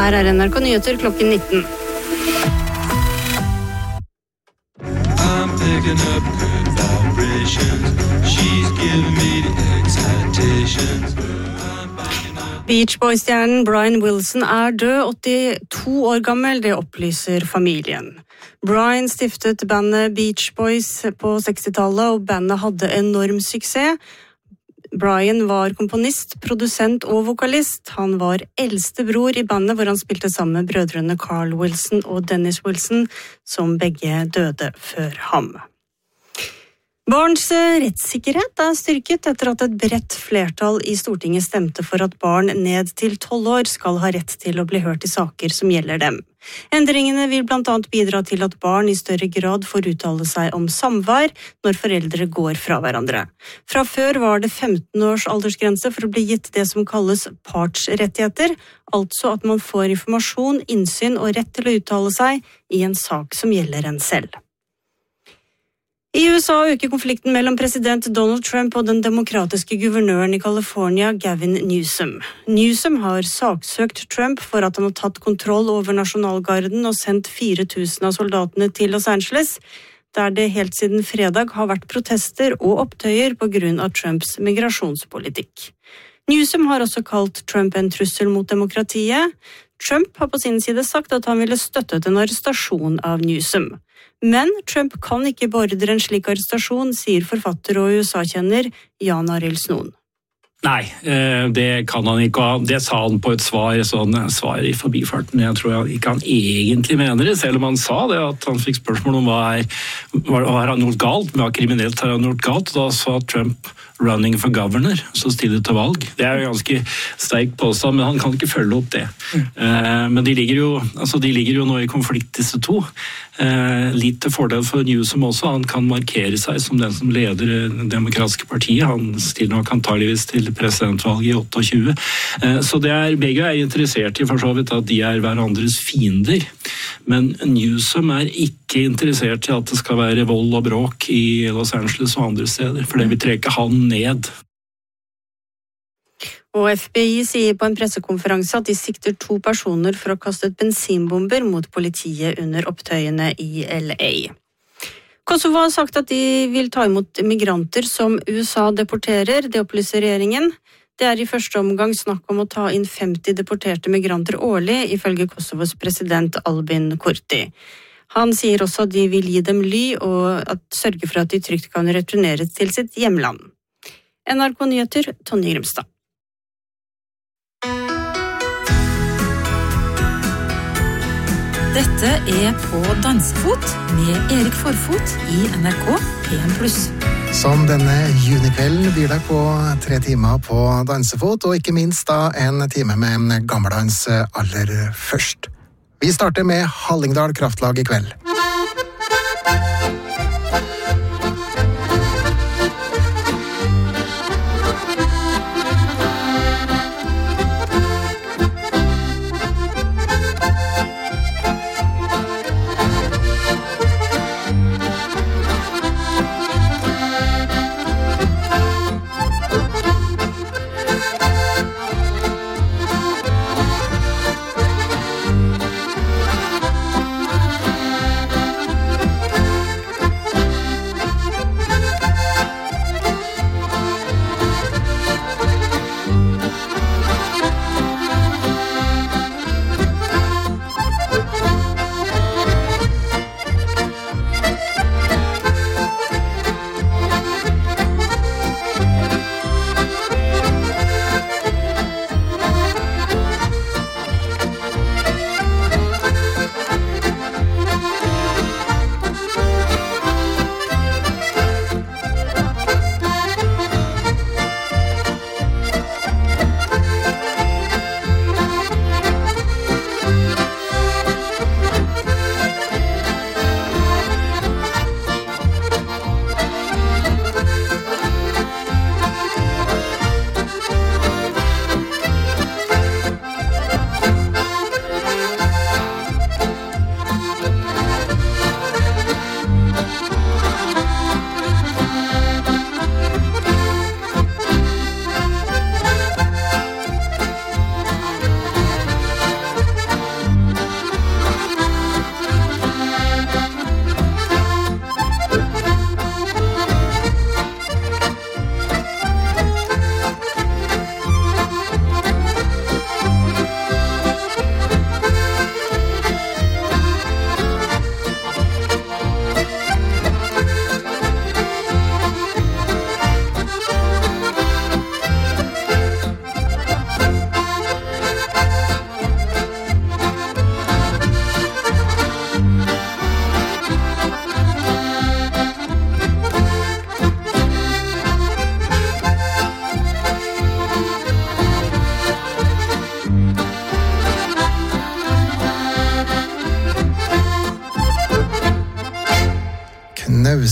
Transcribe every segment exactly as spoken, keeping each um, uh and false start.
Her er N R K Nyheter klokken nitten. I'm picking up good vibrations. She's giving me the excitations. Beach Boys-stjernen Brian Wilson er død, åttito år gammel, det opplyser familien. Brian stiftet bandet Beach Boys på sekstitallet, og bandet hadde enorm suksess. Brian var komponist, produsent og vokalist. Han var eldste bror i bandet, hvor han spilte sammen med brødrene Carl Wilson og Dennis Wilson, som begge døde før ham. Barns rettssikkerhet er styrket etter at et bredt flertall i Stortinget stemte for at barn ned til tolv år skal ha rett til å bli hørt i saker som gjelder dem. Endringene vil blant annet bidra til at barn i større grad får uttale seg om samvær når foreldre går fra hverandre. Fra før var det femten års aldersgrense for å bli gitt det som kalles partsrettigheter, altså at man får informasjon, innsyn og rett til å uttale seg i en sak som gjelder en selv. I U S A øker konflikten mellom president Donald Trump og den demokratiske guvernøren i California, Gavin Newsom. Newsom har saksøkt Trump for at han har tatt kontroll over nasjonalgarden og sendt fire tusen av soldatene til Los Angeles, der det helt siden fredag har vært protester og opptøyer på grunn av Trumps migrasjonspolitikk. Newsom har også kalt Trump en trussel mot demokratiet. Trump har på sin side sagt at han ville støttet en arrestasjon av Newsom. Men Trump kan ikke beordre en slik arrestasjon, sier forfatter og U S A-kjenner Jan Arild Snoen. Nei, det kan han ikke ha. Det sa han på et svar, sånn svar i forbifarten. Jeg tror ikke han egentlig mener det, selv om han sa det, at han fikk spørsmål om hva er, hva har han gjort galt, hva kriminelt har han gjort galt. Da sa Trump running for governor, så stille til valg. Det er jo ganske sterk påstand, men han kan ikke følge opp det. Mm. Men de ligger, jo, altså de ligger jo nå i konflikt, disse to. Litt til fordel for Newsom også. Han kan markere seg som den som leder det demokratiske partiet. Han stiller nok antageligvis til presidentvalget i tjueåtte. Så det er, begge er interessert i for så vidt at de er hverandres fiender. Men Newsom er ikke interessert i at det skal være vold og bråk i Los Angeles og andre steder, for det vil trekke han ned. Og F B I sier på en pressekonferanse at de sikter to personer for å ha kastet bensinbomber mot politiet under opptøyene i L A. Kosovo har sagt at de vil ta imot migranter som U S A deporterer, det opplyser regjeringen. Det er i første omgang snakk om å ta inn femti deporterte migranter årlig, ifølge Kosovos president Albin Kurti. Han sier også at de vil gi dem ly og at sørge for at de trygt kan returnere til sitt hjemland. N R K Nyheter, Tonje Grimstad. Dette er På dansefot med Erik Forfot i N R K P en pluss. Som denne junikvelden byr deg på tre timer på dansefot, og ikke minst da en time med gammeldans aller først. Vi starter med Hallingdal Kraftlag i kveld.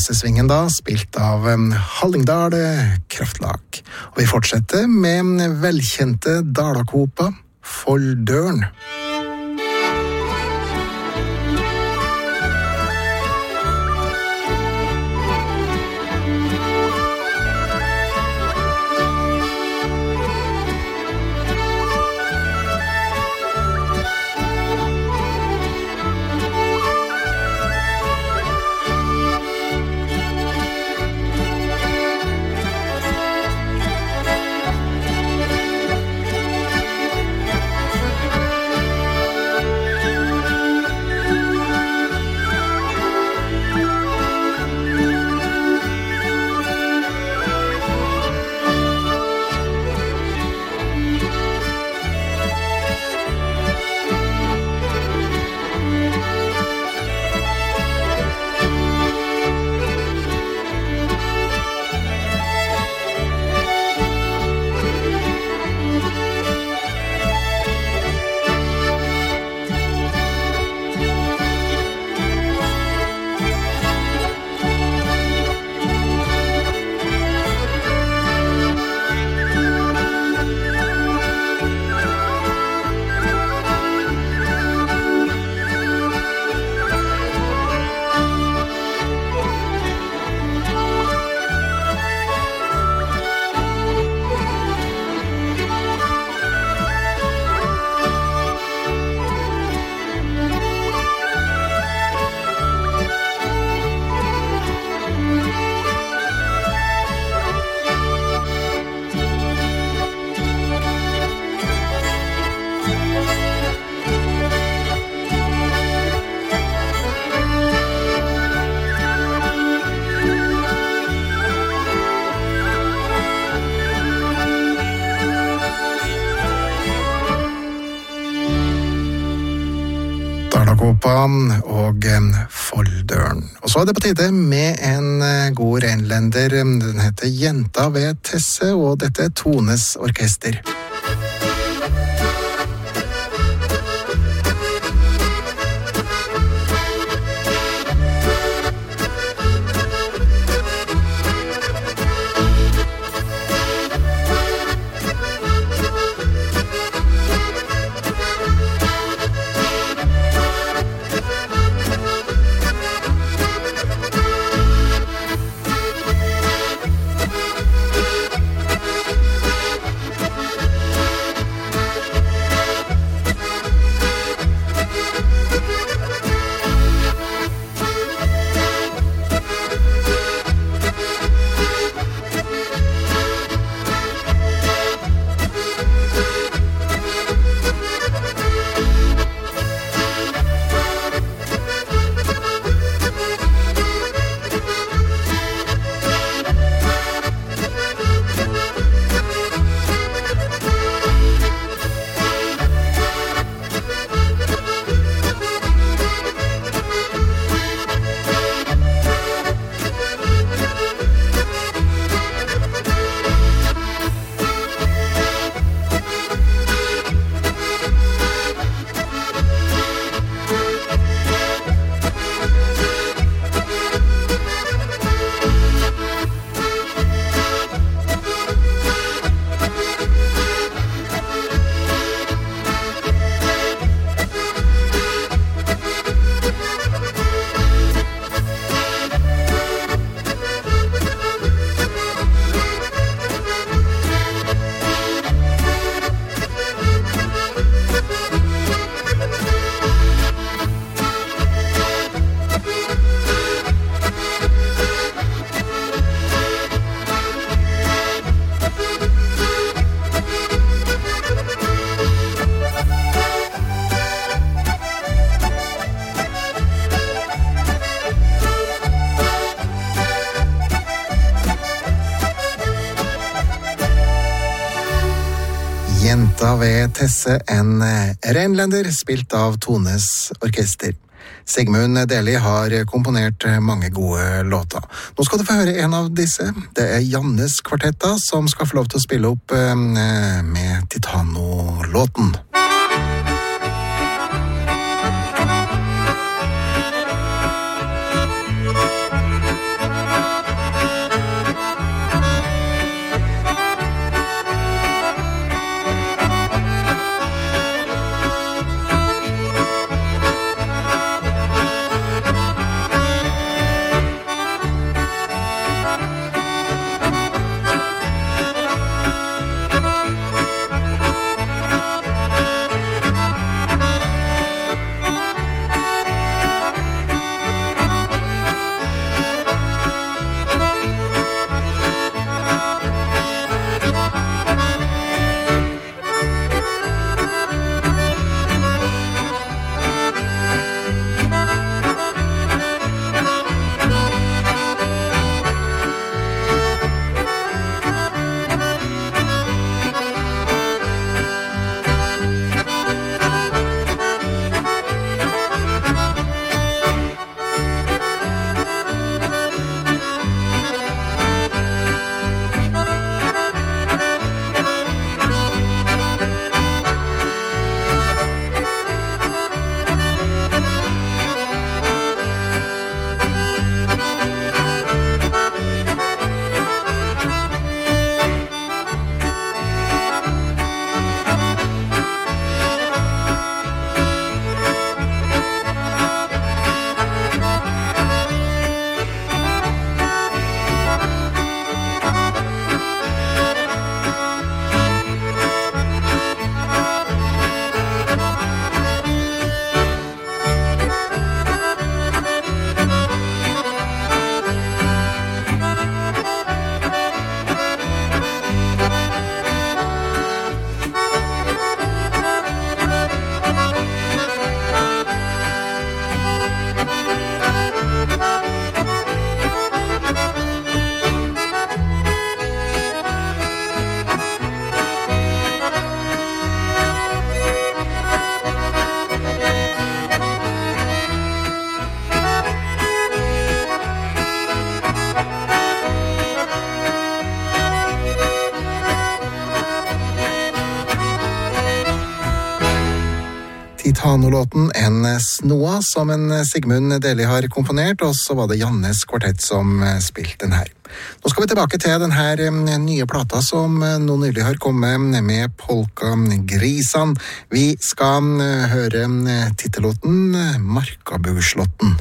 Vestesvingen da, spilt av Hallingdal Kraftlag. Og vi fortsetter med velkjente Dalakopa, Folldøren. Og Folldøren. Og så er det på tide med en god renlender. Den heter Jenta ved Tesse, og dette er Tones Orkester. Jenta ved Tesse, en renlender spilt av Tones Orkester. Sigmund Deli har komponert mange gode låter. Nå skal du få høre en av disse. Det er Jannes Kvartetta som skal få lov til å spille opp med Titano-låten. Kitano-låten En Snoa, som en Sigmund Deli har komponert, og så var det Jannes kvartett som spilte den her. Nå skal vi tilbake til den her nye plata som nå nylig har kommet med Polka Grisan. Vi skal høre titellåten Markabuslåtten.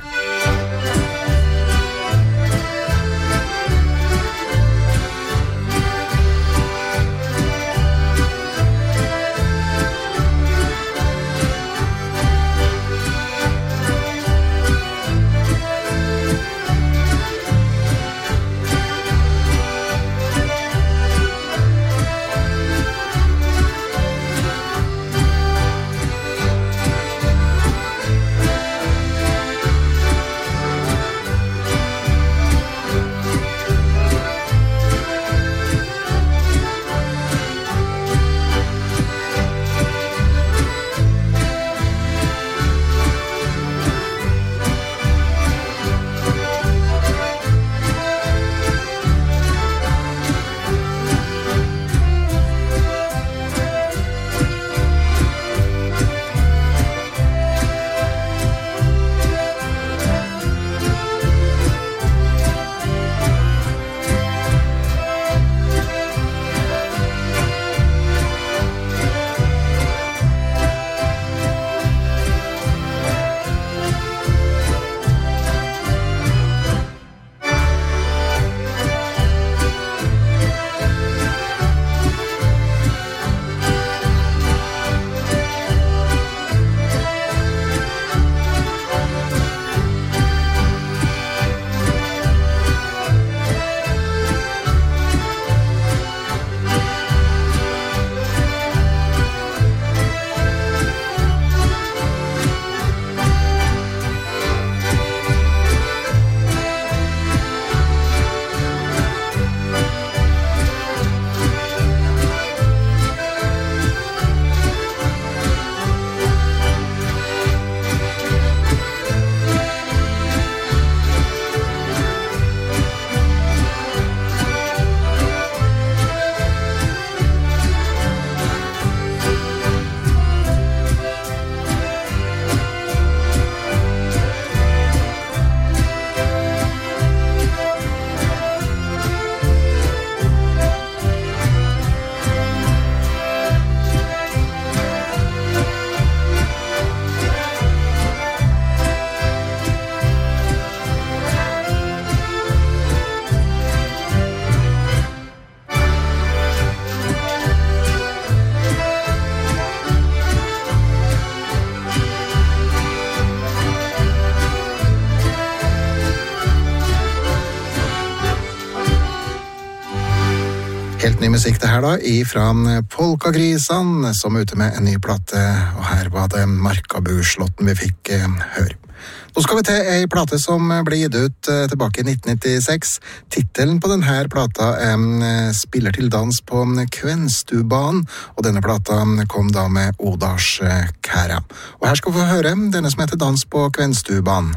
Helt ny musikk det her da, ifra Polka Grisan, som er ute med en ny plate, og her var det Markabuslåtten vi fikk eh, høre. Nå skal vi til en plate som ble gitt ut eh, tilbake i nitten nittiseks. Titelen på denne plata eh, spiller til dans på Kvenstubanen, og denne plata kom da med Odars eh, Kæra. Og her skal vi få høre denne som heter Dans på Kvenstubanen.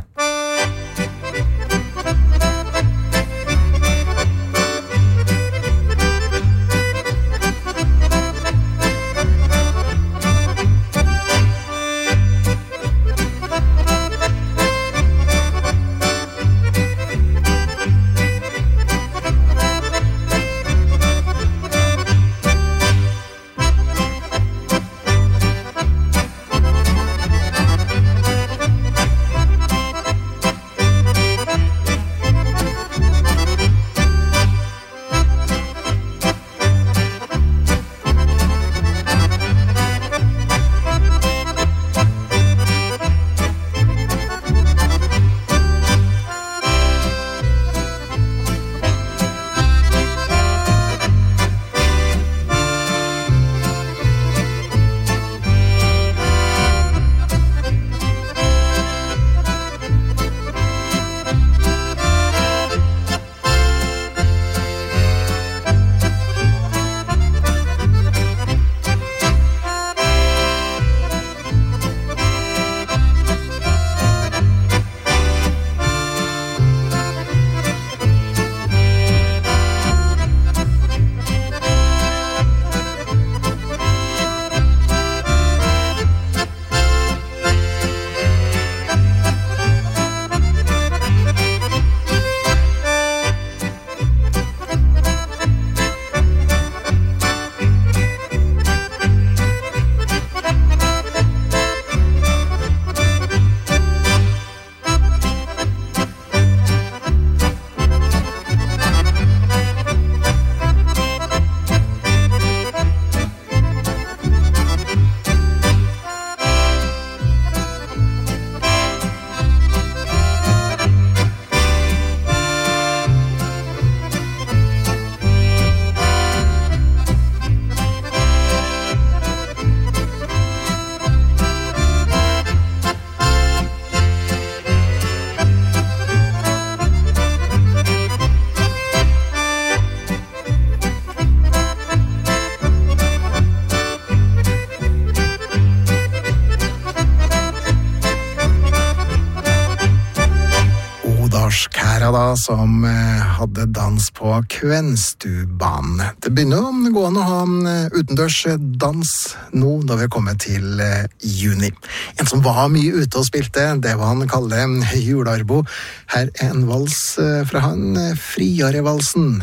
som hadde dans på Kvenstubanen. Det begynner å gå an å ha utendørs dans nå når vi er kommet til juni. En som var mye ute og spilte, det var han Kalle Jularbo. Her er en vals fra han, Friarevalsen.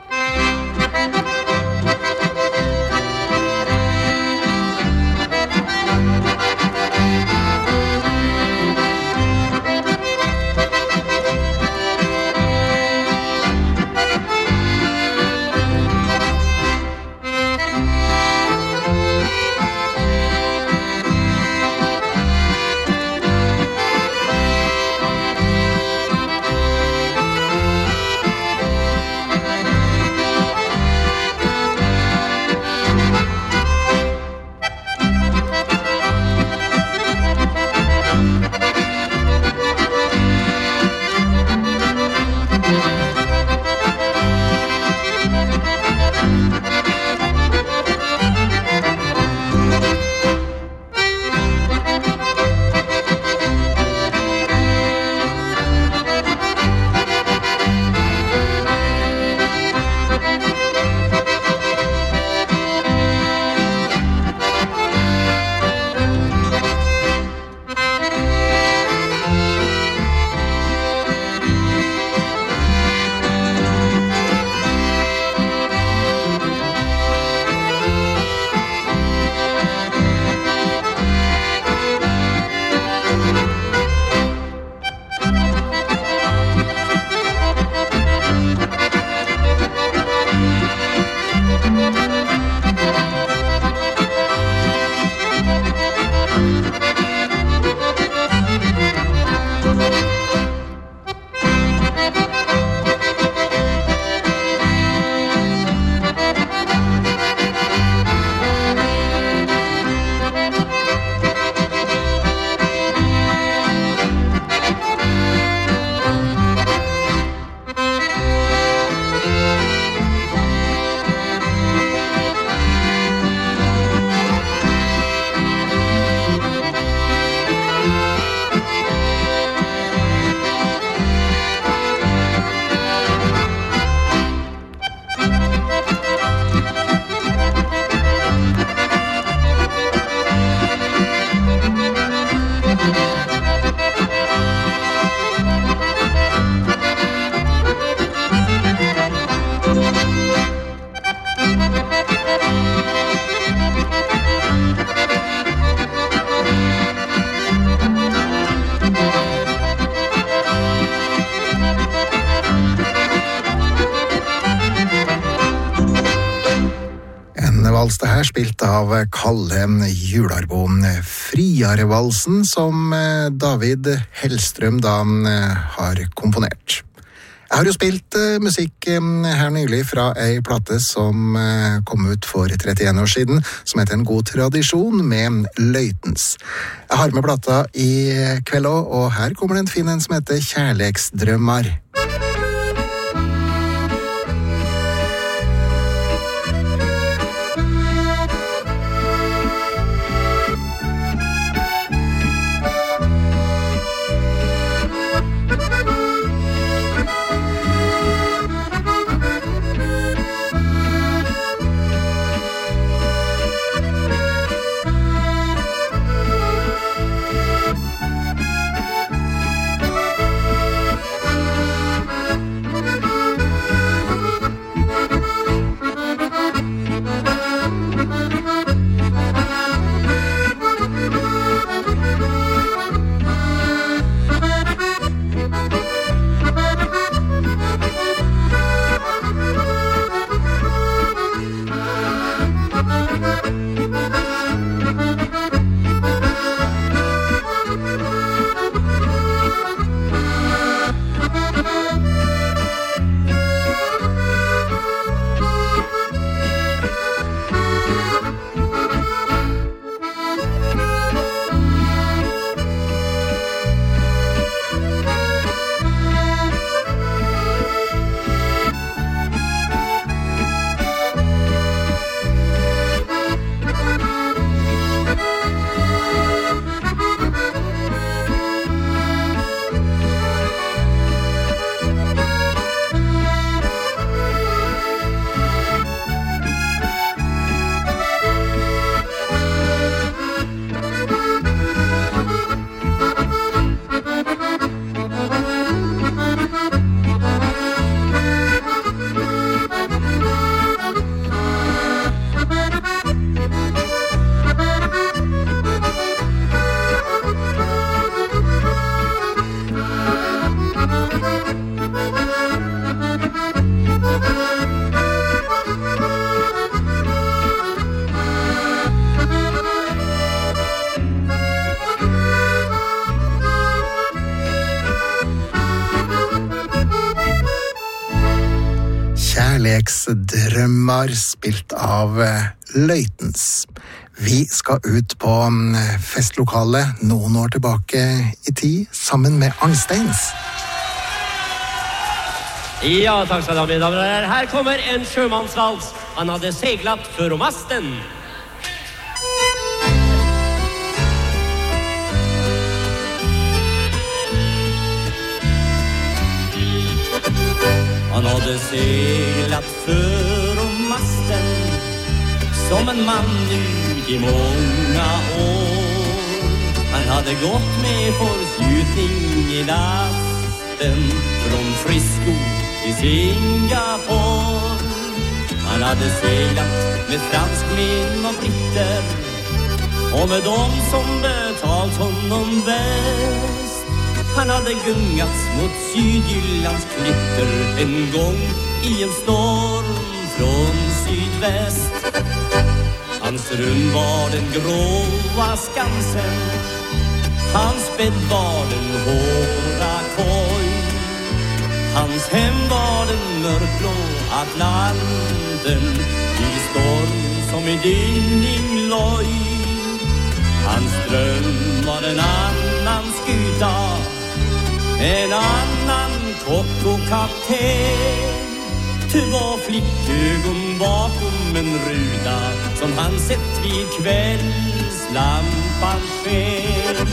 vals det her, spilt av Kalle Jularbo. Friarevalsen som David Hellstrøm da har komponert. Jeg har jo spilt uh, musikk um, her nylig fra ei plate som uh, kom ut for trettien år siden, som heter En god tradisjon med Løytens. Jeg har med plata i kveld også, og her kommer det en fin en som heter Kjærleiksdrømmar. kjærlighetsdrømmer spilt av Løitens. Vi skal ut på festlokalet noen år tilbake i tid, sammen med Arnsteins. Ja, takk skal du ha, mine damer og herrer. Her kommer en sjømannsvals. Han hadde seglat för masten. Han hade seglat för masten som en man ut i många år. Han hade gått med förskjutning i lasten från Frisco till Singapore. Han hade seglat med franskmän och britter och med dem som betalt honom bäst. Han hade gungats mot Sydjyllands klitter en gång i en storm från sydväst. Hans rum var den gråa skansen, hans bädd var den hårda koj. Hans hem var den mörkblå Atlanten i storm som i dynning loj. Hans dröm var en annan skuta, en annan kock och kapten. Två flickögon bakom en ruta som han sett vid kvällslampans sken.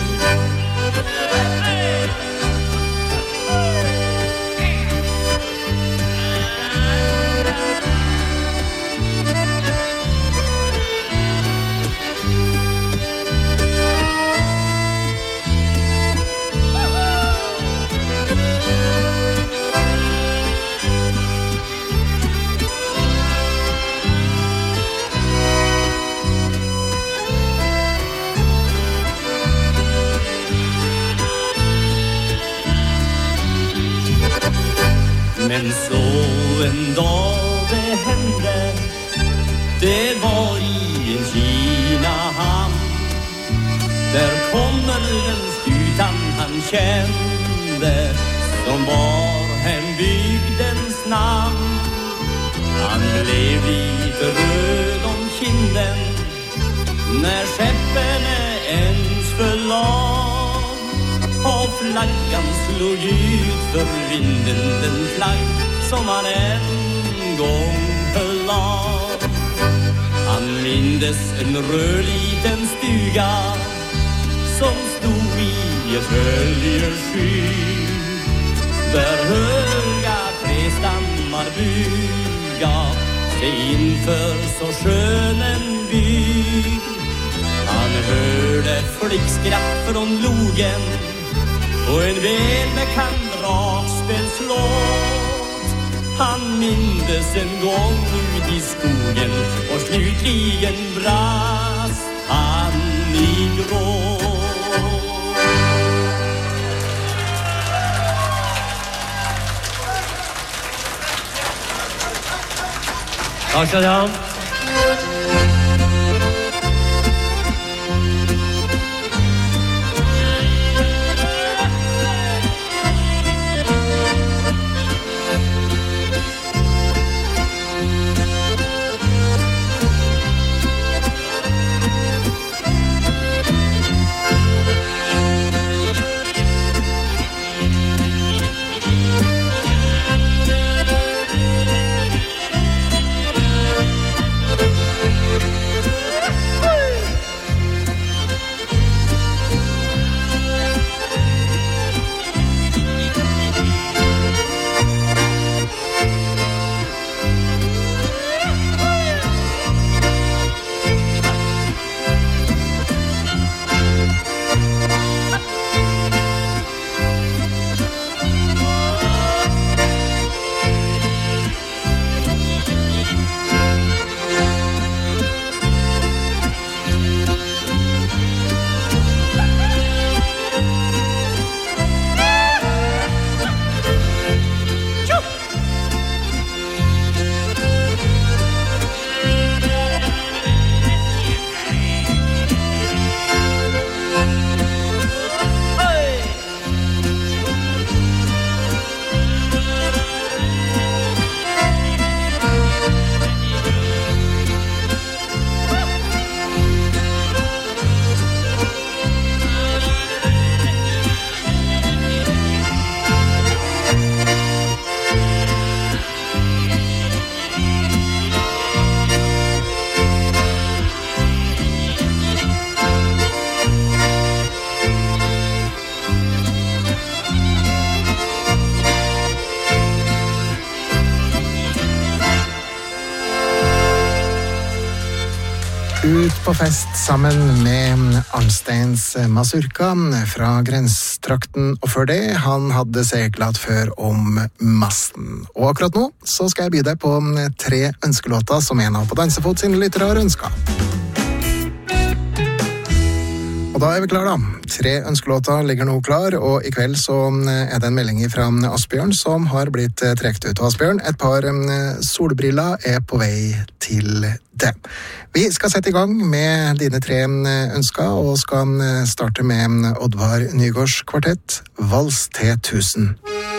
Men så en dag det hände, det var i en Kina-hamn. Där kommer den skutan han kände, som var hembygdens namn. Han blev lite röd om kinden när skeppen ens förlag. Och flaggan slog ut för vinden, den flagg som han en gång höll av. Han mindes en röd liten stuga som stod i ett höljesky, där höga trästammar buga sig inför så skön en bygd. Han hörde flickskratt från logen och en välbekant dragspelslåt. Han mindes en gång ut i skogen och slutligen brast han i gråt. Tack ska du ha. Ut på fest sammen med Arnsteins Mazurka fra grenstrakten, og før det han hadde seglat før om masten. Og akkurat nå så skal jeg by deg på tre ønskelåter som en av på Dansefot sine lyttere har ønsket. Og da er vi klar da. Tre ønskelåter ligger nå klar, og i kveld så er det en melding fra Asbjørn som har blitt trekt ut. Og Asbjørn, et par solbriller er på vei til det. Vi skal sette i gang med dine tre ønsker, og skal starte med Oddvar Nygårds kvartett, Vals til tusen.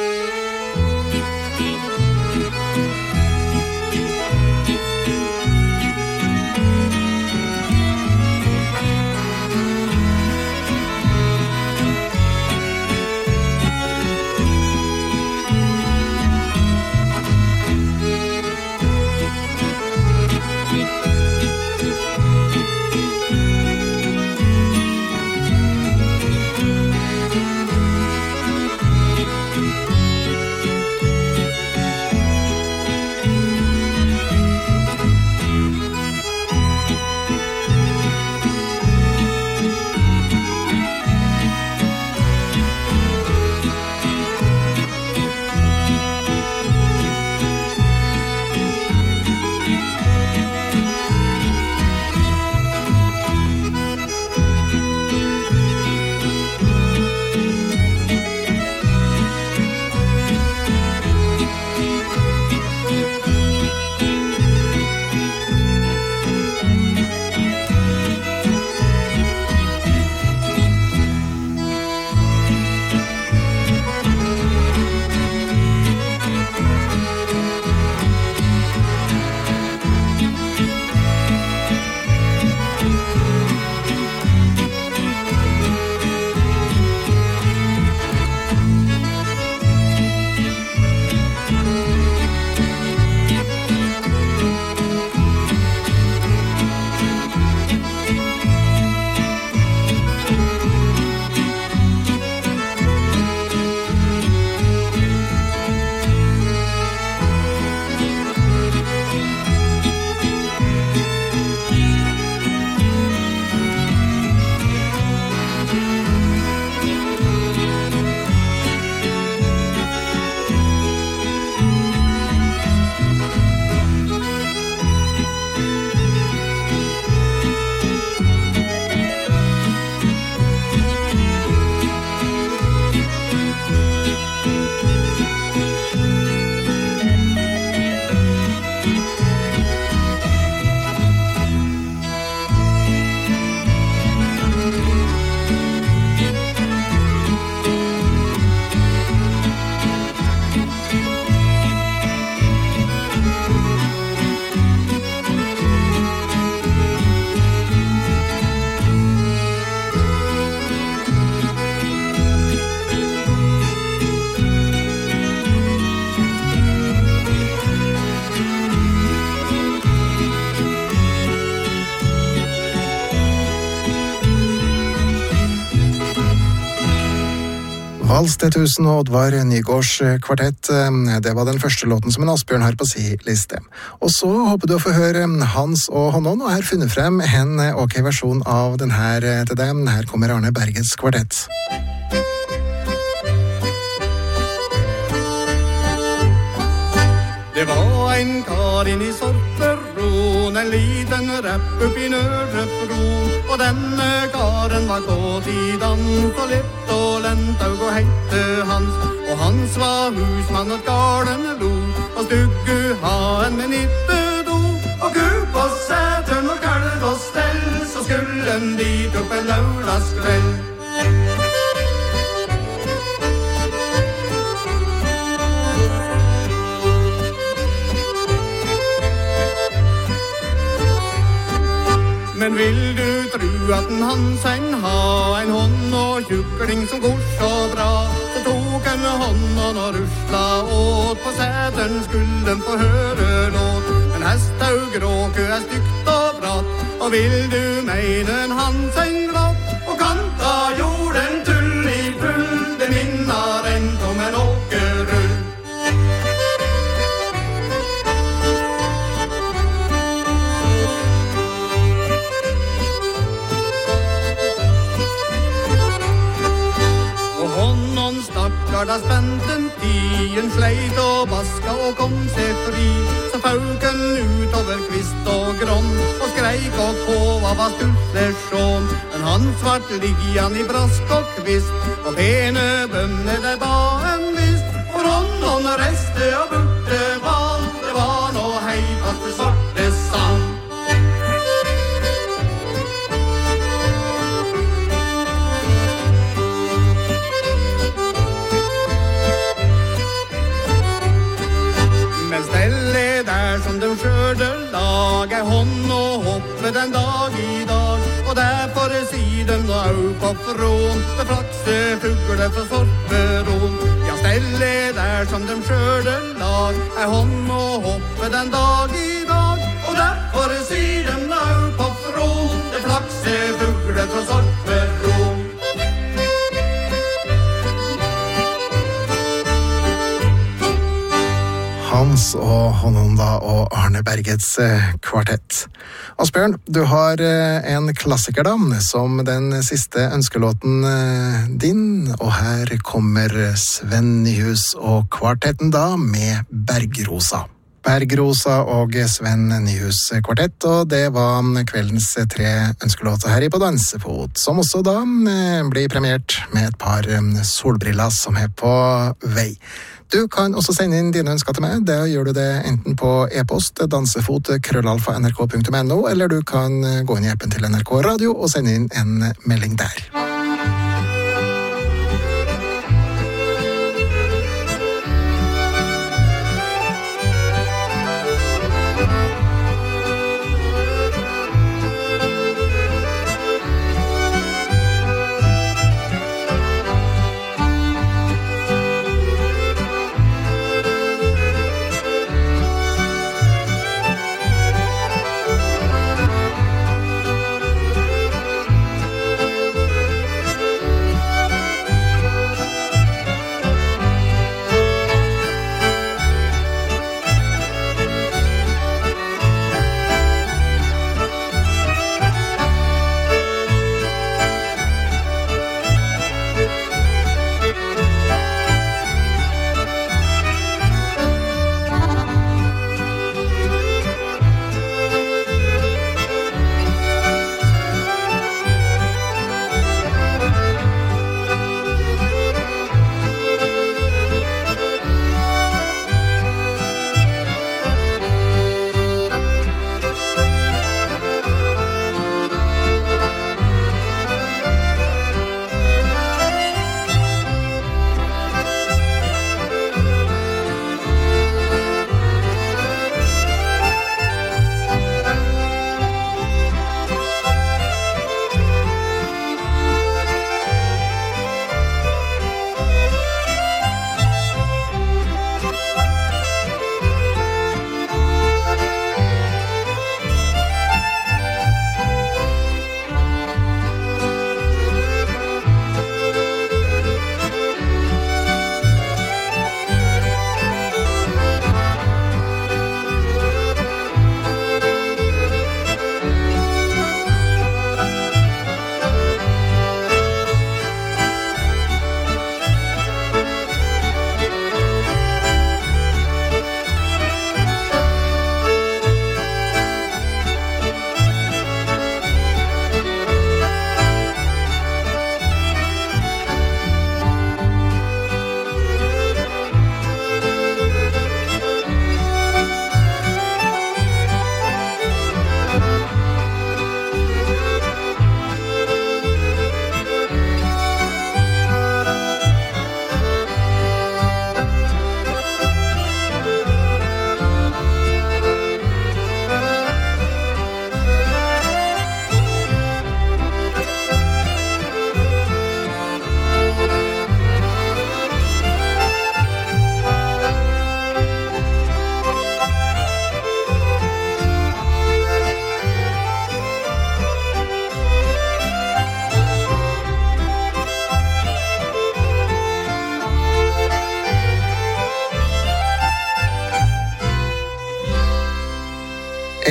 Vals til tusen og Oddvar Nygårds kvartett. Det var den første låten som en Asbjørn har på si liste. Og så håper du å få høre Hans og Håndon, og her funnet frem en ok versjon av den her til dem. Her kommer Arne Bergets kvartett. Det var en kar inn i Sorterbron, en liten rapp upp i Nørrebro, og denne karen var gått i dans og lett og lentaug og heite Hans, og Hans var husmann og galen lo, og stuggu ha en med nittedo, og ku på sætern og kalv og stell, så skulle en dit opp en lørdagskveld. Men vil du tru at en Hansen ha en hånd og kjukling som går så bra, så tok en hånden og rusla åt på sætern skulle den få høre låt. En hesthaug gråke er stygt og bratt, og vil du meine en Hansen glatt, og kanta jorden tull i full, det minnar en om en åkerrull. var da spenten tien sleit og baska og kom seg fri. Så fauken utover kvist og grån, og skreik og kova var stussesjån. Men han svart liggian i brask og kvist, og pene bønner der ba en vist. For hånden reste og burte val, det var nå heifast det svarte sand. Men stelle der som de skjørde lag, ei hånd og hoppe den dag i dag. Og derfor sier de nå au på från, det flakse fugle fra sorperån. Ja, stelle der som de skjørde lag, ei hånd og hoppe den dag i dag. Og derfor sier de nå au på från, det flakse fugle fra sorperån. Hans og Hononda og Arne Bergets kvartett. Asbjørn, du har en klassiker da, som den siste ønskelåten din, og her kommer Sven Nyhus og kvartetten da med Bergrosa. Bergrosa og Sven Nyhus kvartett, og det var kveldens tre ønskelåter her i På Dansefot, som også da blir premiert med et par solbriller som er på vei. Du kan også sende inn dine ønsker til meg. Det gjør du det enten på e-post dansefot krøllalfa nrk punktum no, eller du kan gå inn i appen til N R K Radio og sende inn en melding der.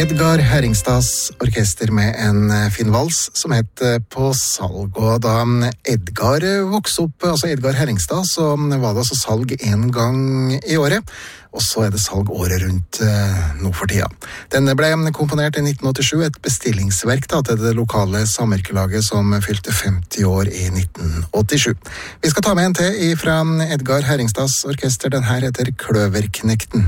Edgar Herringstads orkester med en fin vals som het På salg. Og da Edgar vokste opp, altså Edgar Herringstad, så var det altså salg en gang i året. Og så er det salg året rundt nå for tida. Denne ble komponert i nitten åttisju, et bestillingsverk da, til det lokale samvirkelaget som fylte femti år i nitten åttisju. Vi skal ta med en til fra Edgar Herringstads orkester. Den her heter Kløverknekten.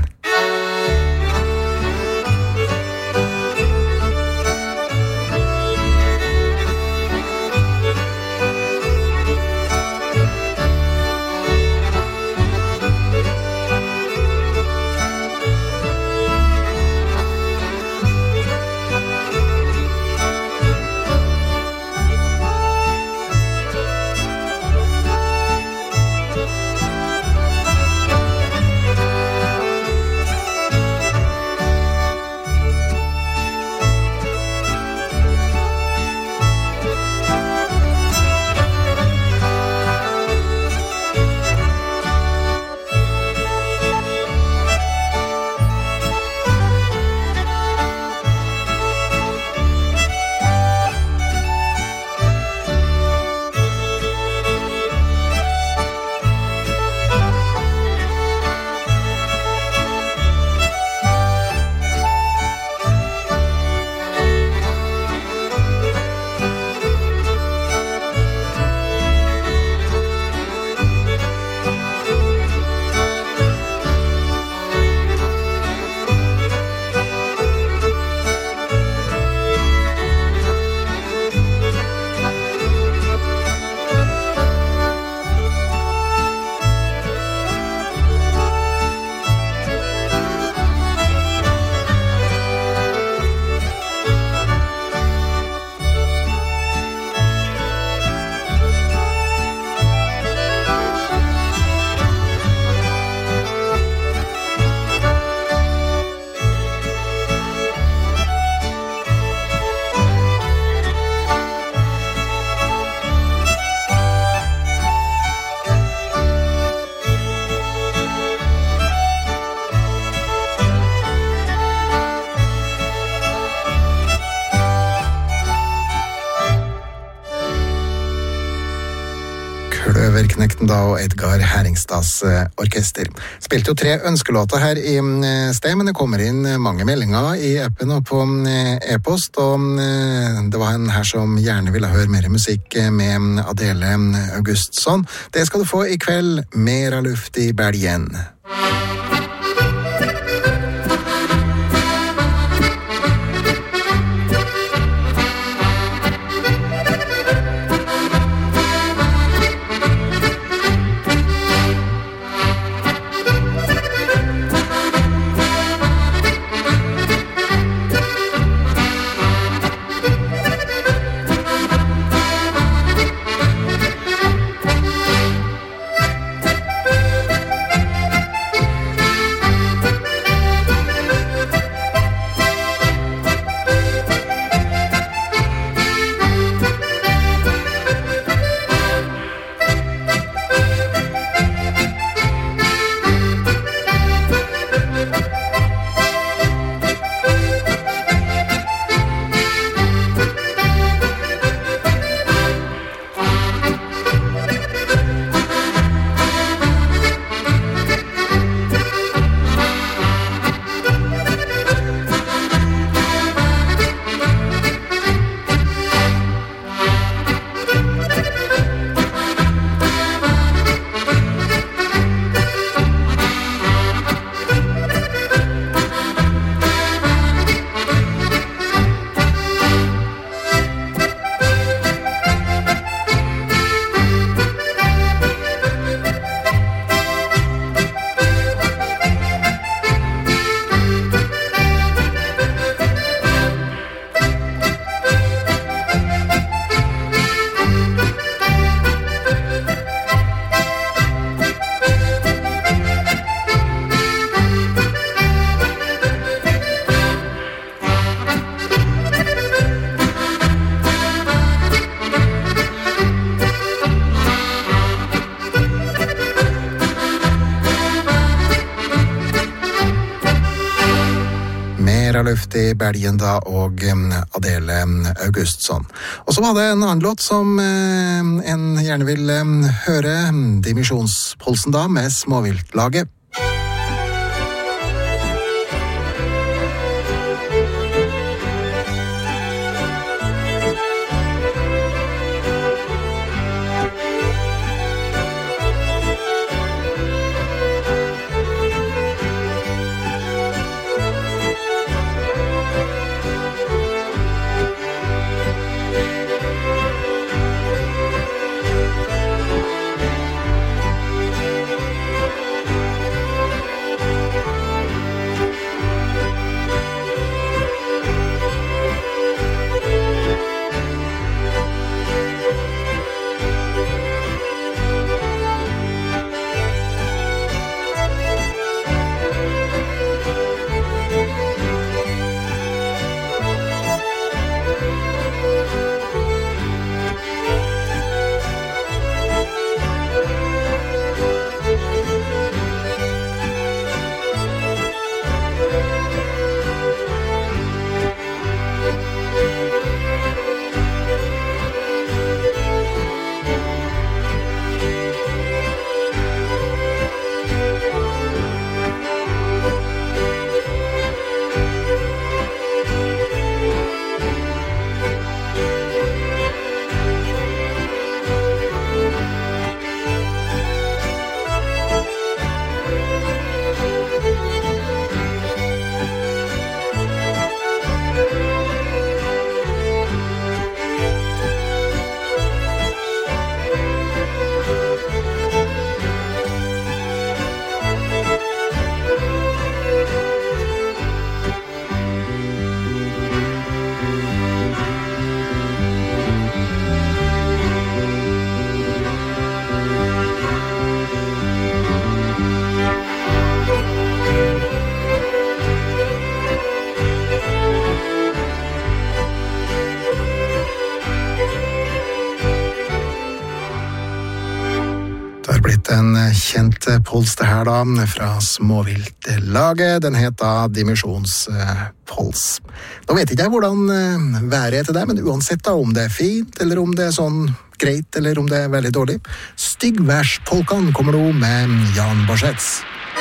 Kløverknekten da, og Edgar Herringstads orkester. Spilte jo tre ønskelåter her i sted, men det kommer inn mange meldinger i appen og på e-post, og det var en her som gjerne ville høre mer musikk med Adele Augustsson. Det skal du få i kveld, mer av luft i Bergen. luft i Belgien da, og Adele Augustsson. Og så var det en annen låt som en gjerne vil høre, Dimensjonspolsen da, med Småviltlaget. En kjent pols det her da, fra Småviltlaget. Den het da Dimensjonspols. Nå vet ikke jeg hvordan været er til deg, men uansett da, om det er fint, eller om det er sånn greit, eller om det er veldig dårlig. Styggværspolkan kommer nå med Jan Borsets.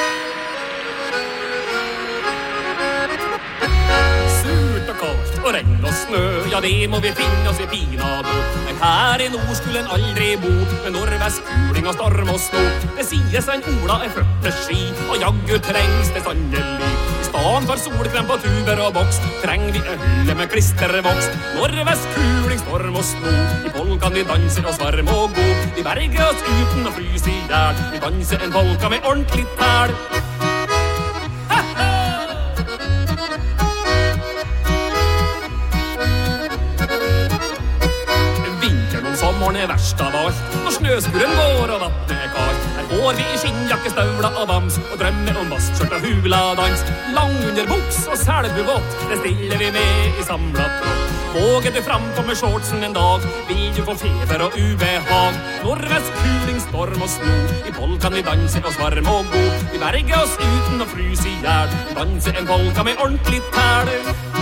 Og regn og snø, ja det må vi finne oss i pinadø. Men her i nord skulle en aldri bo, med nordvest kuling og storm og sno. Det sies en Ola er førte ski, og jaggu trengs det sannelig. I stedet for solkrem på tuber og boks, trenger vi ølle med klistervoks. Nordvest kuling, storm og sno, i polkan vi danser og svarm og god. Vi berger oss uten å fryse i hjel, vi danser en polka med ordentlig tæl. Sommeren er verst av alt, når snøskuren går og vattnet er kaldt. Her går vi i skinnjakke, støvler og bams, og drømmer om basskjørt og huladans. Lang under buks og selbuvått, det stiller vi med i samlet tråd. Våger du fram på med shortsen en dag, vil du få feber og ubehag. Nordvest kuling, storm og sno, i polkan vi danser og svarm og god. Vi berger oss uten å fryse i hjel, vi danser en polka med ordentlig tæl.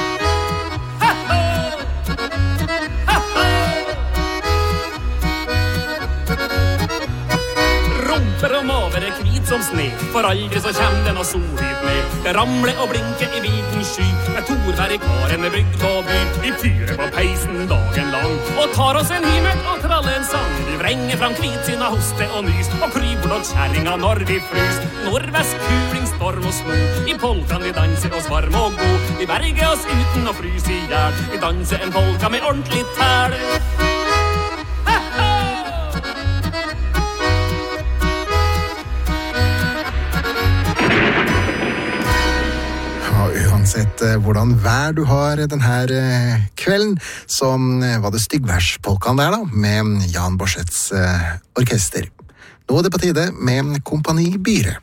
Og maver er hvit som sne, for aldri så kjem den og solhit med. Det ramler og blinker i vilden sky, med torvær i karen med bygd og by. Vi fyrer på peisen dagen lang, og tar oss en hymet og traller en sang. Vi vrenger fram hvitsinna hoste og nys, og kryper og kjæringa når vi frys. Nordvest kuling, storm og sno, i polkan vi danser og svarm og god. Vi berger oss uten å fryse i hjel, vi danser en polka med ordentlig tæl. Uansett hvordan vær du har denne kvelden, så var det styggværspolkan der da, med Jan Borsets orkester. Nå er det på tide med Kompani Byre.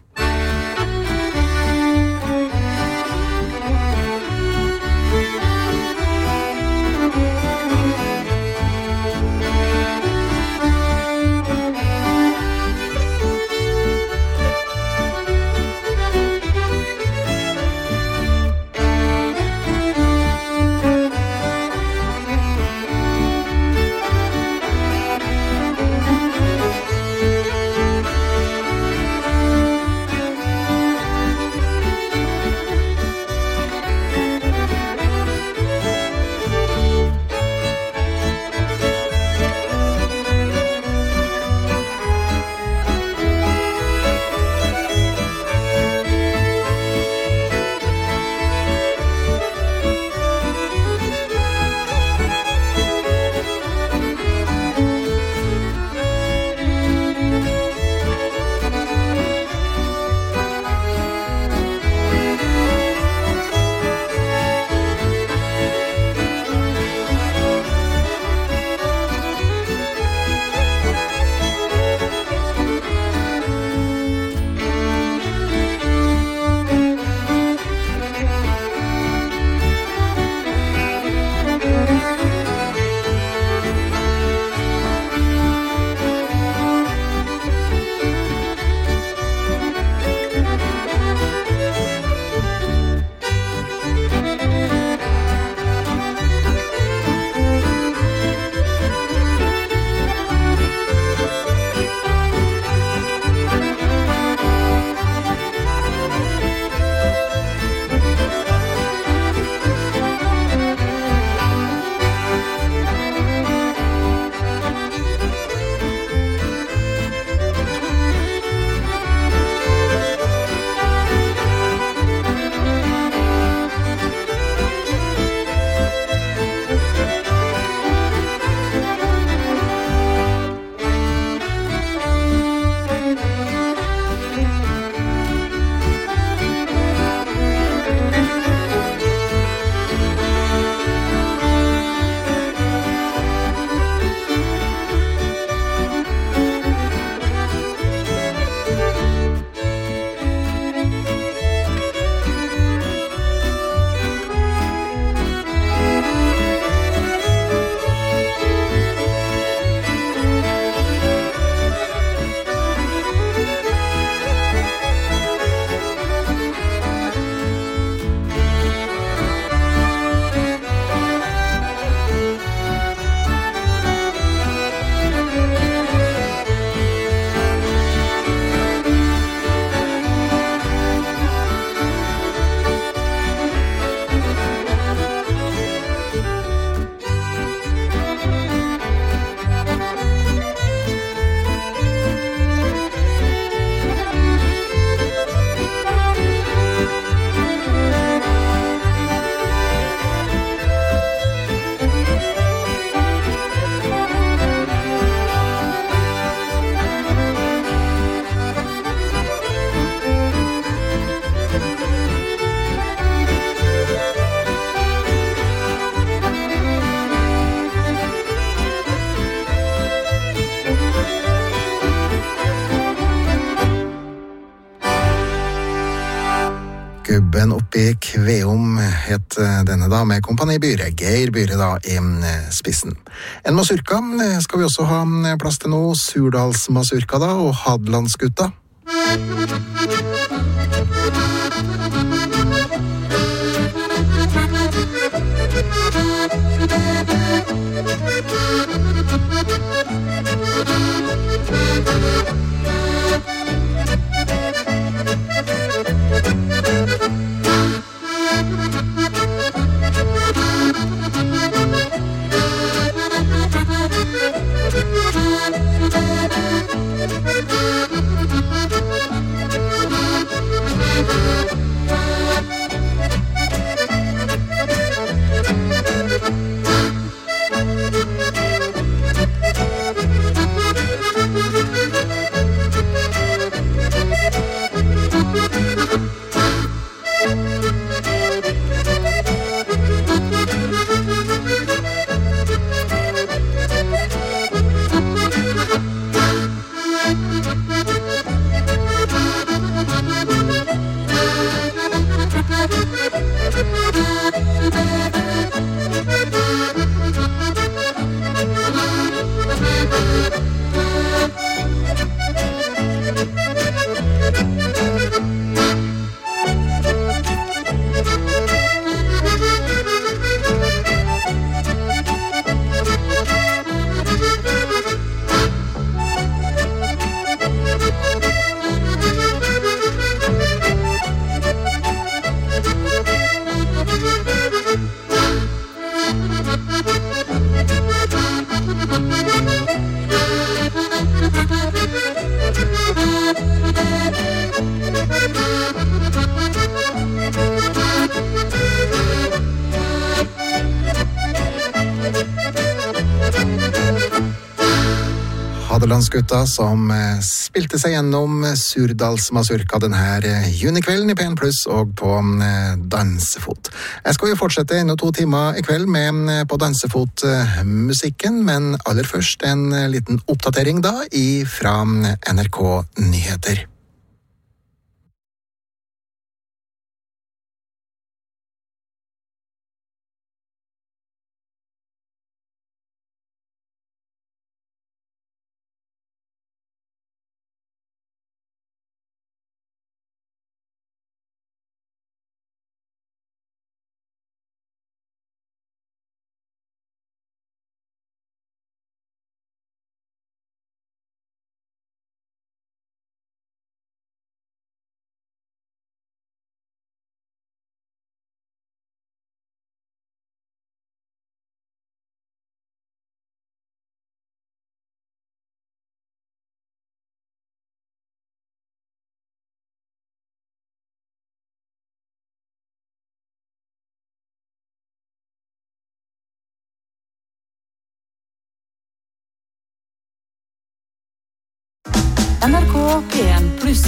Kveum het denne da, med Kompani Byre, Geir Byre da i spissen. En masurka skal vi også ha plass til nå, Surdalsmasurka da, og Hadelandsgutta. Hadelandsgutta som spilte seg gjennom Surdalsmasurka denne junikvelden i P en pluss og på dansefot. Jeg skal jo fortsette enda to timer i kveld med på dansefot-musikken, men aller først en liten oppdatering da fra N R K Nyheter. N R K P en pluss.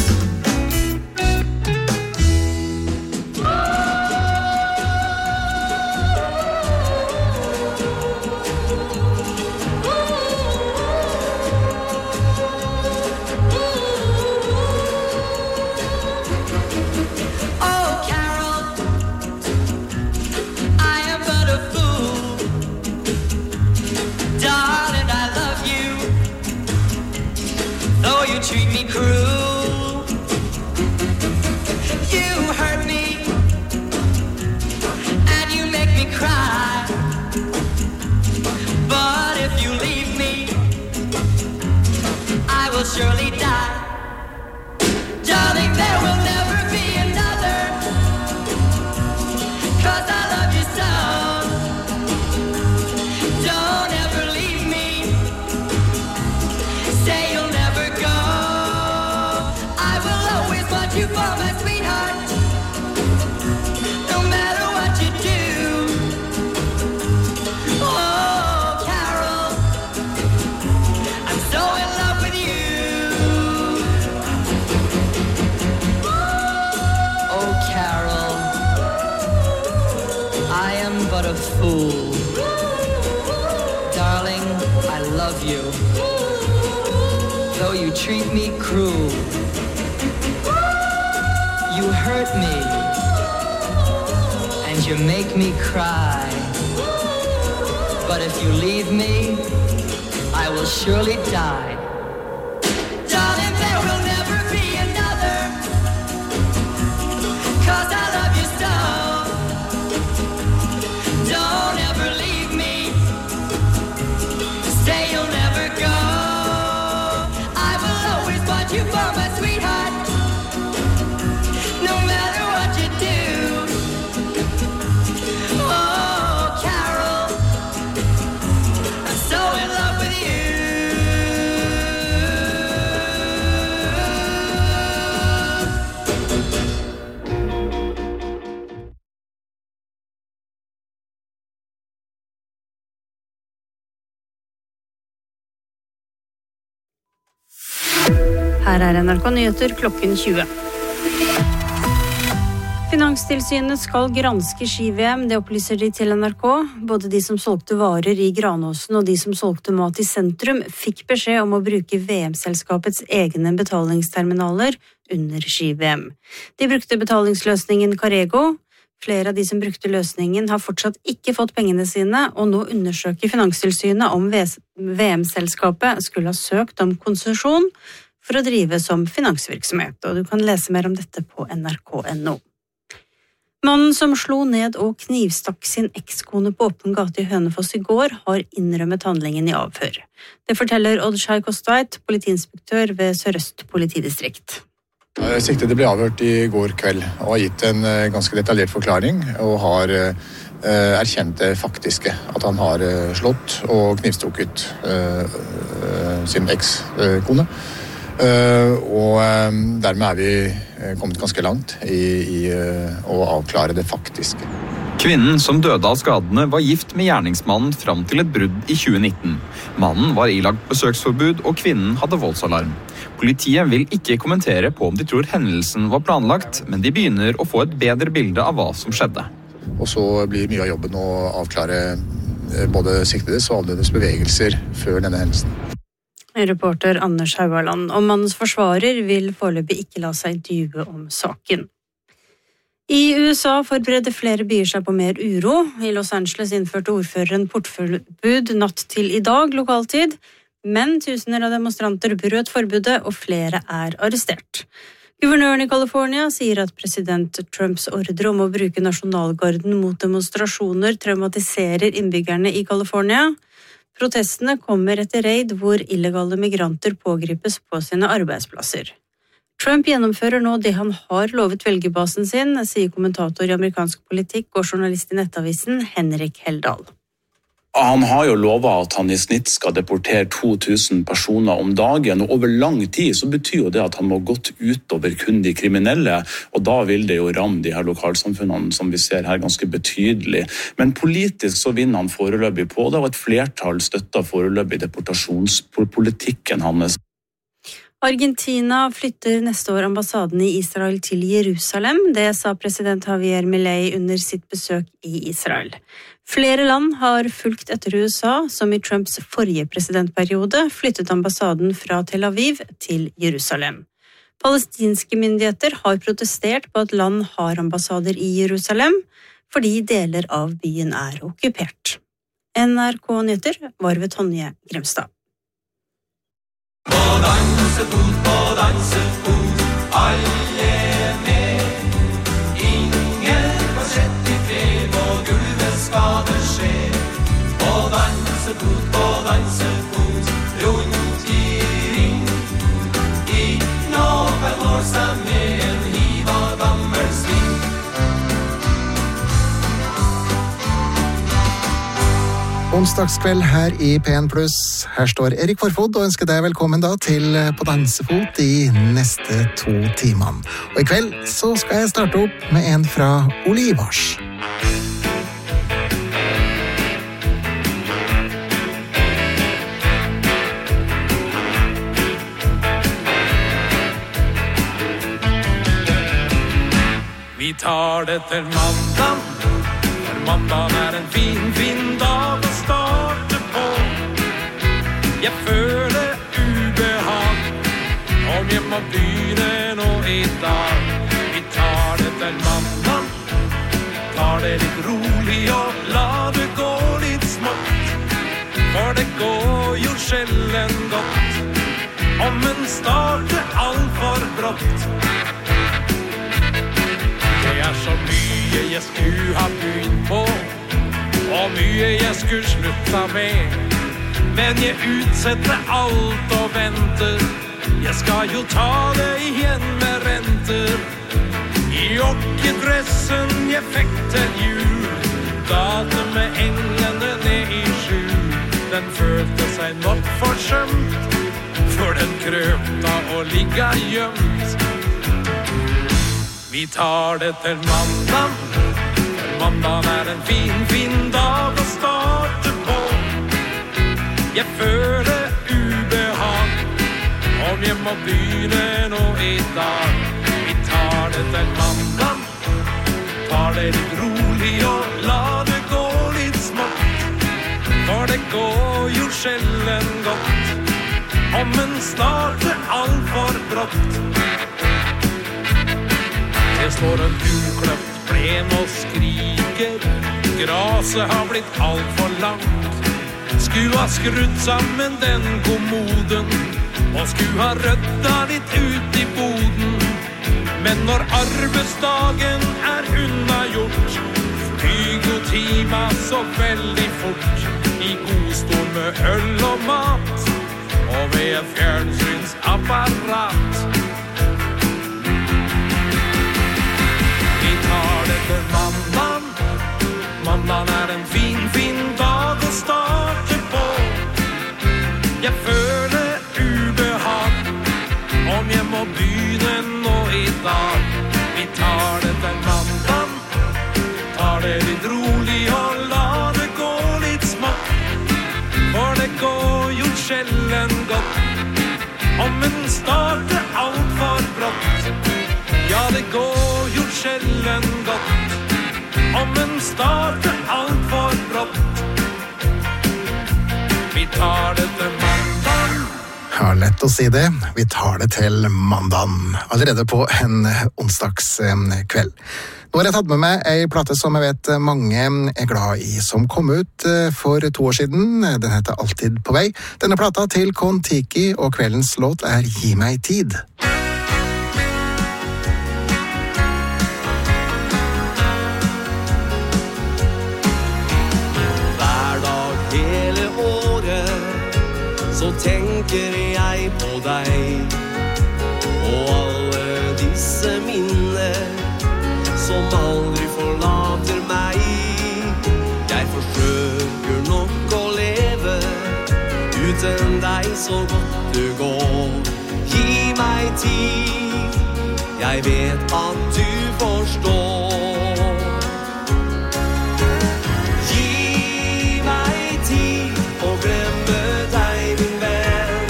Treat me cruel. You hurt me and you make me cry. But if you leave me, I will surely die. Darling, there will never be another, 'cause I love you so. Don't ever leave me. Say you'll never go. You for my sweetheart, no matter what you do. Oh, Carol, I'm so in love with you. Oh, Carol, I am but a fool. Darling, I love you, though you treat me cruel. You hurt me you make me cry. But if you leave me, I will surely die. Darling, there will never be another, 'cause I love you so. Don't ever leave me, say you'll never go. I will always want you for my sweetheart, no matter what you do. Oh, Carol, I'm so in love with you. Her er N R K Nyheter klokken tjue. Finanstilsynet skal granske ski-V M, det opplyser de til N R K. Både de som solgte varer i Granåsen og de som solgte mat i sentrum fikk beskjed om å bruke V M-selskapets egne betalingsterminaler under ski-V M. De brukte betalingsløsningen Carego. Flere av de som brukte løsningen har fortsatt ikke fått pengene sine, og nå undersøker Finanstilsynet om V M-selskapet skulle ha søkt om konsesjon for å drive som finansvirksomhet, og du kan lese mer om dette på N R K punktum N O. Mannen som slo ned og knivstakk sin ekskone på åpen gate i Hønefoss i går, har innrømmet handlingen i avhør. Det forteller Odd Skei Kostveit, politiinspektør ved Sør-Øst politidistrikt. Siktede ble avhørt i går kveld og har gitt en ganske detaljert forklaring og har eh, erkjent det faktiske, at han har slått og knivstukket eh, sin ekskone. Uh, og um, dermed er vi uh, kommet ganske langt i, i uh, å avklare det faktiske. Kvinnen som døde av skadene var gift med gjerningsmannen fram til et brudd i tjue nitten. Mannen var ilagt besøksforbud, og kvinnen hadde voldsalarm. Politiet vil ikke kommentere på om de tror hendelsen var planlagt, men de begynner å få et bedre bilde av hva som skjedde. Og så blir mye av jobben å avklare både siktedes og avdødes bevegelser før denne hendelsen. Reporter Anders Haugaland, og mannens forsvarer vil foreløpig ikke la seg intervjue om saken. I U S A forbereder flere byer seg på mer uro. I Los Angeles innførte ordføreren portforbud natt til i dag, lokaltid, men tusener av demonstranter brøt forbudet, og flere er arrestert. Guvernøren i California sier at president Trumps ordre om å bruke nasjonalgarden mot demonstrasjoner traumatiserer innbyggerne i California. Protestene kommer etter raid hvor illegale migranter pågripes på sine arbeidsplasser. Trump gjennomfører nå det han har lovet velgerbasen sin, sier kommentator i amerikansk politikk og journalist i Nettavisen Henrik Heldal. Han har jo lovet at han i snitt skal deportere to tusen personer om dagen, og over lang tid så betyr jo det at han må gått utover kun de kriminelle, og da vil det jo ramme de her lokalsamfunnene som vi ser her ganske betydelig. Men politisk så vinner han foreløpig på det, og et flertall støtter foreløpig deportasjonspolitikken hans. Argentina flytter neste år ambassaden i Israel til Jerusalem. Det sa president Javier Milei under sitt besøk i Israel. Flere land har fulgt etter U S A, som i Trumps forrige presidentperiode flyttet ambassaden fra Tel Aviv til Jerusalem. Palestinske myndigheter har protestert på at land har ambassader i Jerusalem, fordi deler av byen er okkupert. N R K Nyheter var ved Tonje Gremstad. På dansefot, på dansefot, alle med. Ingen får sett i fred, og gulvet skal det skje. På dansefot, på dansefot, rundt i ring. Ikke noe går seg med en hiv av gammel sving. Onsdagskveld her i P en pluss. Her står Erik Forfod og ønsker deg velkommen da til På dansefot i neste to timene. Og i kveld så skal jeg starte opp med en fra Olivars. Vi tar det til mandag, for mandag er en fin, fin dag å starte på. Jeg føler ubehag, om jeg må begynne nå i dag. Vi tar det til mandag, tar det litt rolig og la det gå litt smått. For det går jo sjelden godt om en starter alt for brått. Det er så mye jeg skulle ha begynt på, og mye jeg skulle slutta med. Men jeg utsetter alt og venter, jeg skal jo ta det igjen med renter. I joggedressen jeg fikk til jul, datet med englene ned i skjul. Den følte seg nok forsømt, for den krøpte og ligga gjemt. Vi tar det til mandag, for mandag er en fin, fin dag å starte på. Jeg føler ubehag, om jeg må begynne nå i dag. Vi tar det til mandag, tar det litt rolig og la det gå litt smått. For det går jo sjelden godt om en starter alt for brått. Det står en ukløpt plen og skriker, graset har blitt alt for langt. Skulle ha skrudd sammen den kommoden, og skulle ha rødda litt ut i boden. Men når arbeidsdagen er unnagjort, flyg jo tima så veldig fort. I godstol med øl og mat, og ved et fjernsynsapparat. Vi tar det til mandag, mandag er en fin, fin dag å starte på. Jeg føler ubehag, om jeg må begynne nå i dag. Vi tar det til mandag, tar det litt rolig og la det gå litt smått. For det går jo sjelden godt om en starter alt for brått. Ja, det går jo sjelden godt om en starter alt for brått. Vi tar det til mandag. Ja, lett å si det. Vi tar det til mandagen, allerede på en onsdagskveld. Nå har jeg tatt med meg ei plate som jeg vet mange er glad i, som kom ut for to år siden. Den heter Alltid på vei. Denne plata til Kon-Tiki, og kveldens låt er Gi meg tid. Hver dag hele året så tenker jeg på deg, og alle disse minner som aldri forlater meg. Jeg forsøker nok å leve uten deg så godt det går. Gi meg tid, jeg vet at du forstår. Gi meg tid og glemme deg, min venn.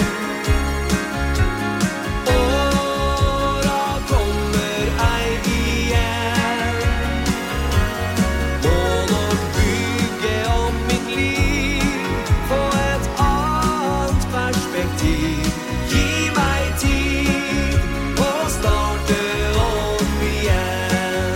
Åra kommer ei igjen. Må nok bygge om mitt liv, få et annet perspektiv. Gi meg tid og starte om igjen.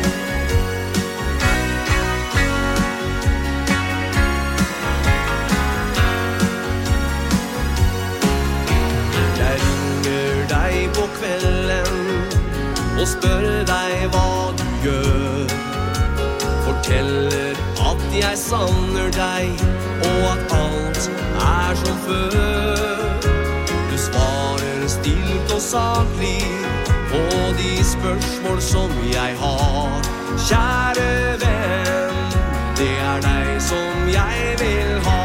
Jeg ringer deg på kvelden og spør deg hva du gjør. Forteller at jeg savner deg, og at alt er som før. Du svarer stilt og saklig på de spørsmål som jeg har. Kjære venn, det er deg som jeg vil ha.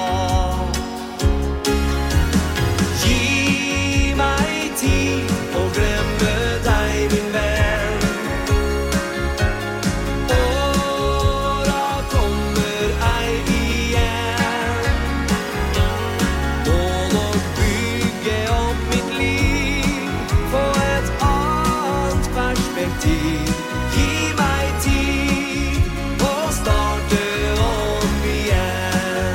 Gi meg tid og glemme deg, min venn. Åra kommer ei igjen. Må nok bygge opp mitt liv, få et annet perspektiv. Gi meg tid og starte om igjen.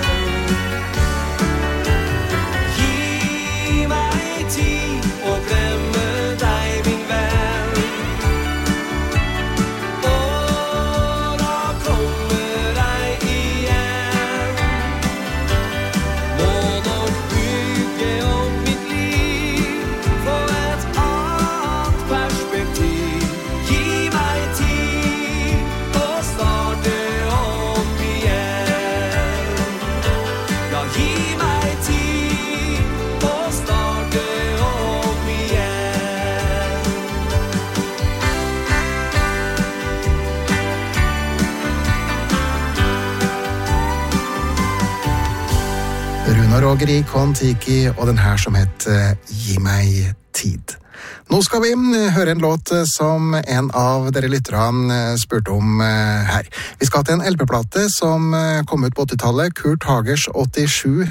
Conor og Gri Kon-Tiki og den her som heter Gi meg tid. Nå skal vi høre en låt som en av dere lytterne spurte om her. Vi skal til en L P-plate som kom ut på åttitallet, Kurt Hagers åttisju